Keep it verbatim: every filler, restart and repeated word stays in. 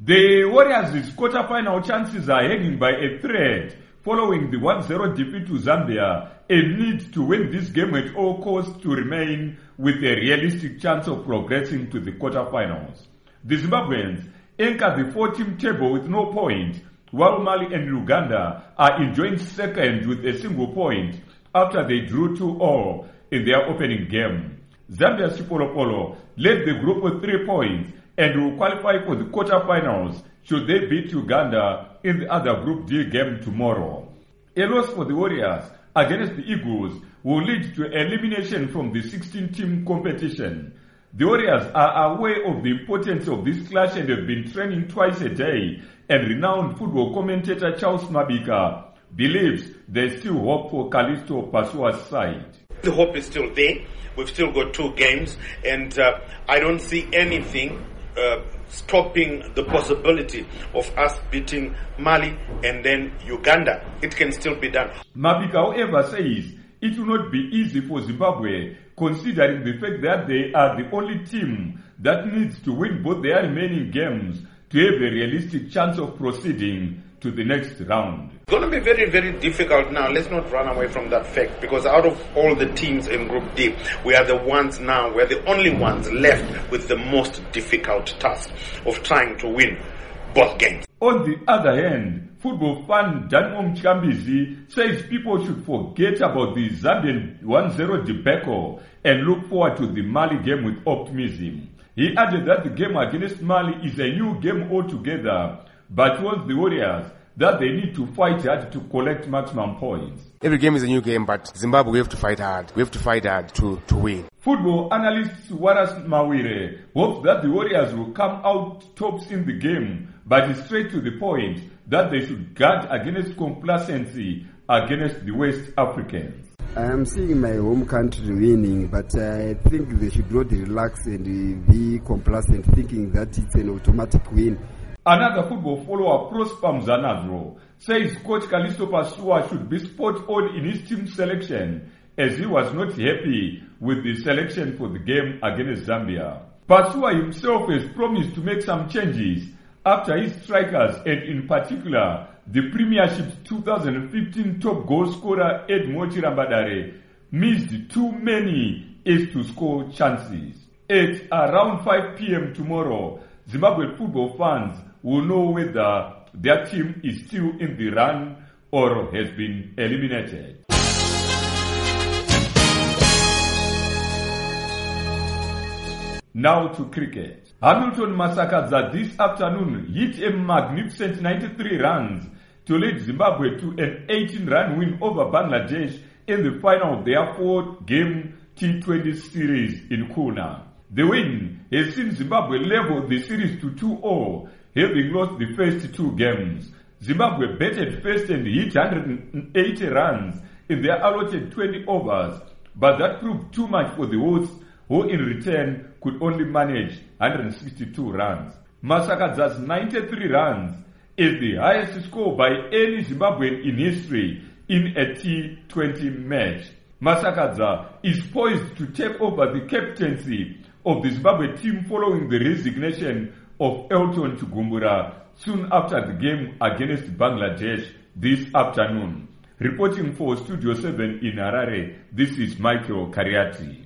The Warriors' quarter-final chances are hanging by a thread following the one zero defeat to Zambia and need to win this game at all costs to remain with a realistic chance of progressing to the quarter-finals. The Zimbabweans anchor the four-team table with no point, while Mali and Uganda are enjoying second with a single point after they drew two all in their opening game. Zambia's Chipolopolo led the group with three points and will qualify for the quarter-finals should they beat Uganda in the other Group D game tomorrow. A loss for the Warriors against the Eagles will lead to elimination from the sixteen-team competition. The Warriors are aware of the importance of this clash and have been training twice a day, and renowned football commentator Charles Mabika believes there's still hope for Callisto Pasua's side. The hope is still there. We've still got two games, and uh, I don't see anything uh, stopping the possibility of us beating Mali and then Uganda. It can still be done. Mabika, however, says it will not be easy for Zimbabwe, considering the fact that they are the only team that needs to win both their remaining games to have a realistic chance of proceeding to the next round. It's going to be very, very difficult now. Let's not run away from that fact, because out of all the teams in Group D, we are the ones now, we're the only ones left with the most difficult task of trying to win both games. On the other hand, football fan Danmo Mchambizi says people should forget about the Zambian one zero debacle and look forward to the Mali game with optimism. He added that the game against Mali is a new game altogether, but warns the Warriors that they need to fight hard to collect maximum points. Every game is a new game, but Zimbabwe, we have to fight hard. We have to fight hard to, to win. Football analyst Wallace Mawire hopes that the Warriors will come out tops in the game, but is straight to the point that they should guard against complacency against the West Africans. I am seeing my home country winning, but I think they should not relax and be complacent, thinking that it's an automatic win. Another football follower, Prosper Mzanazro, says Coach Callisto Pasua should be spot on in his team selection, as he was not happy with the selection for the game against Zambia. Pasua himself has promised to make some changes after his strikers, and in particular the Premiership's two thousand fifteen top goal scorer Ed Mochirambadare missed too many is to score chances. At around five p.m. tomorrow, Zimbabwe football fans will know whether their team is still in the run or has been eliminated. Now to cricket. Hamilton Masakadza this afternoon hit a magnificent ninety-three runs to lead Zimbabwe to an eighteen-run win over Bangladesh in the final of their four-game T twenty series in Khulna. The win has seen Zimbabwe level the series to two all, having lost the first two games. Zimbabwe batted first and hit one hundred eighty runs in their allotted twenty overs, but that proved too much for the hosts, who in return could only manage one hundred sixty-two runs. Masakadza's ninety-three runs is the highest score by any Zimbabwean in history in a T twenty match. Masakadza is poised to take over the captaincy of the Zimbabwe team following the resignation of Elton Chigumbura soon after the game against Bangladesh this afternoon. Reporting for Studio seven in Harare, this is Michael Kariati.